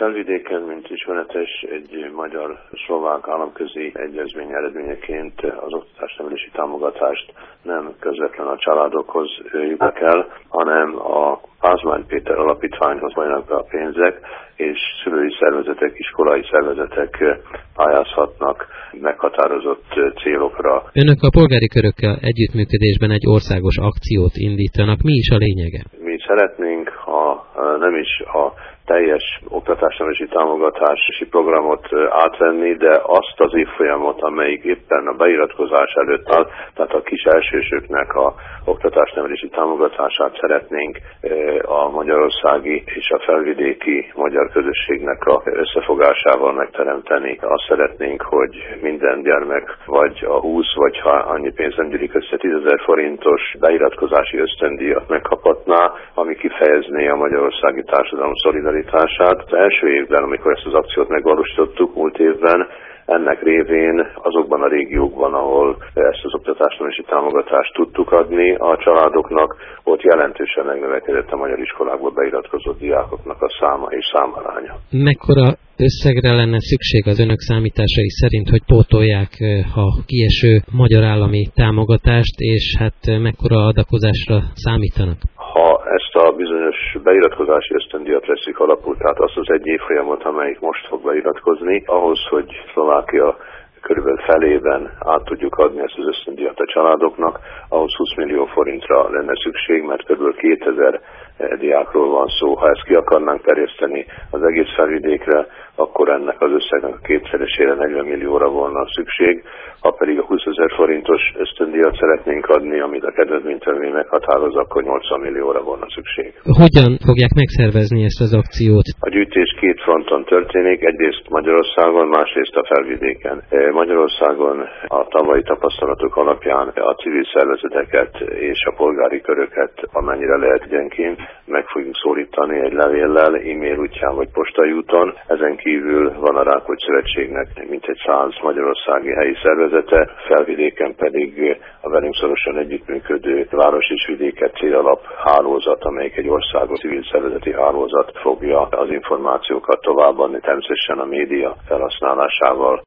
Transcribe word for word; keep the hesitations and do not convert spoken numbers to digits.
Felvidéken, mint ismeretes, egy magyar-szlovák államközi egyezmény eredményeként az oktatásnevelési támogatást nem közvetlen a családokhoz jutnak el, hanem a Pázmány Péter Alapítványhoz folynak be a pénzek, és szülői szervezetek, iskolai szervezetek pályázhatnak meghatározott célokra. Önök a polgári körökkel együttműködésben egy országos akciót indítanak. Mi is a lényege? Mi szeretnénk, ha nem is a teljes oktatásnevelési támogatási programot átvenni, de azt az évfolyamot, amelyik éppen a beiratkozás előtt áll, tehát a kis elsősöknek a oktatásnevelési támogatását szeretnénk a magyarországi és a felvidéki magyar közösségnek a összefogásával megteremteni. Azt szeretnénk, hogy minden gyermek vagy a húsz, vagy ha annyi pénz nem gyűlik össze tízezer forintos beiratkozási ösztöndíjat megkaphatná, ami kifejezné a magyarországi társadalom szolidaritását. Az első évben, amikor ezt az akciót megvalósítottuk, múlt évben, ennek révén azokban a régiókban, ahol ezt az oktatásnevelési támogatást tudtuk adni a családoknak, ott jelentősen megnövekedett a magyar iskolákba beiratkozott diákoknak a száma és számaránya. Mekkora összegre lenne szükség az önök számításai szerint, hogy pótolják a kieső magyar állami támogatást, és hát mekkora adakozásra számítanak? Ha ezt a bizonyos beiratkozási ösztöndíjat veszik alapul, tehát azt az egy évfolyamot, amelyik most fog beiratkozni, ahhoz, hogy Szlovákia körülbelül felében át tudjuk adni ezt az ösztöndíjat a családoknak, ahhoz húsz millió forintra lenne szükség, mert körülbelül kétezer diákról van szó. Ha ezt ki akarnánk terjeszteni az egész felvidékre, akkor ennek az összegnek a kétszeresére negyven millióra volna szükség. Ha pedig a húszezer forintos ösztöndíjat szeretnénk adni, amit a kedvezménytörvény meghatároz, akkor nyolcvan millióra volna szükség. Hogyan fogják megszervezni ezt az akciót? A gyűjtés két fronton történik, egyrészt Magyarországon, másrészt a felvidéken. Magyarországon a tavalyi tapasztalatok alapján a civil szervezeteket és a polgári köröket, amennyire lehet egyenként, meg fogjuk szólítani egy levéllel, e-mail útján vagy postai úton. Ezen kívül van a Rákóczi Szövetségnek mintegy száz magyarországi helyi szervezete, felvidéken pedig a velünk szorosan együttműködő város és vidéket célalap hálózat, amelyik egy országos civil szervezeti hálózat fogja az információkat továbbadni, természetesen a média felhasználásával.